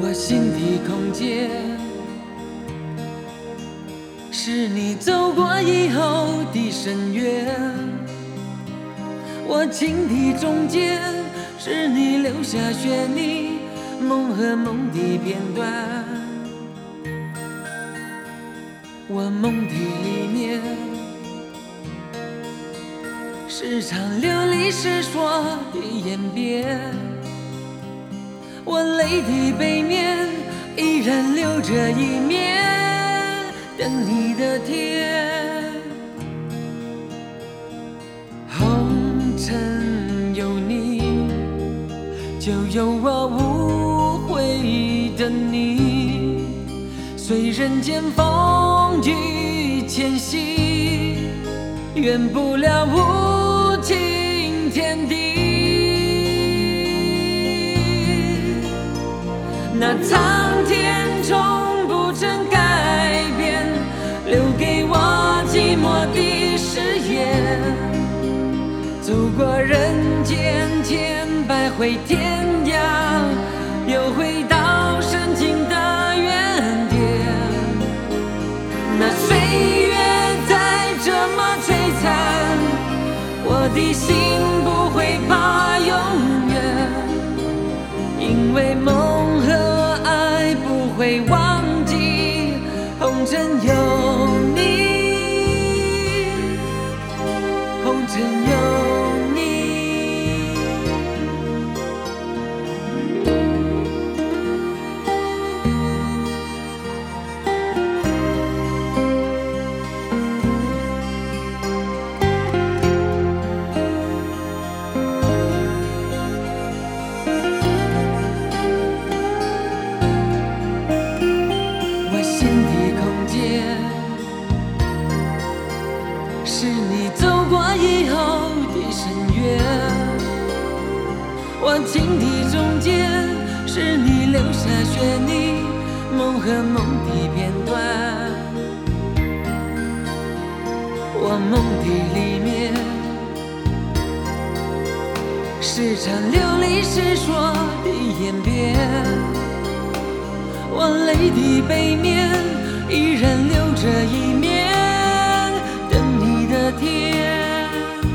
我心底空间，是你走过以后的深渊。我情敌中间，是你留下悬溺梦和梦的片段。我梦的里面，是场流离失所的演变。我泪的背面，依然留着一面等你的天。红尘有你，就有我无悔的你。随人间风雨迁徙，圆不了无情天地。那苍天从不曾改变，留给我寂寞的誓言。走过人间千百回天涯，又回到深情的原点。那岁月再这么摧残，我的心不会怕永远，因为梦和爱不会忘记，红尘有你，红尘有你。是你走过以后的深渊，我情敌中间，是你留下悬溺梦和梦的片段。我梦的里面，是场流离失所的演变。我泪的背面，依然留着一面天。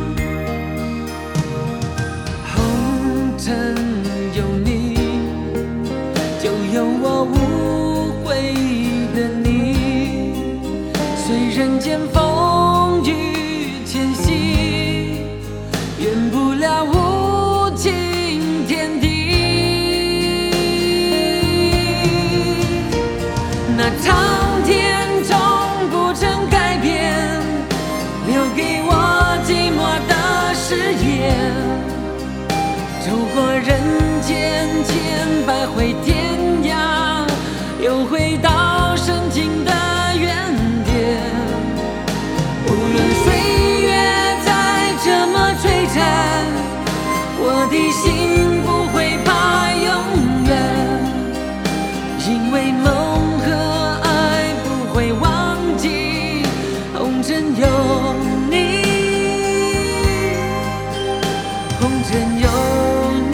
红尘有你，就有我无悔的你。随人间风雨迁徙，圆不了无情天地。那苍天从不曾改变，留给我寂寞的誓言。走过人间千百回天涯，又回到深情的原点。无论岁月再这么摧残，我的心不会怕永远，因为梦和爱不会忘记，红尘有你，红尘有你。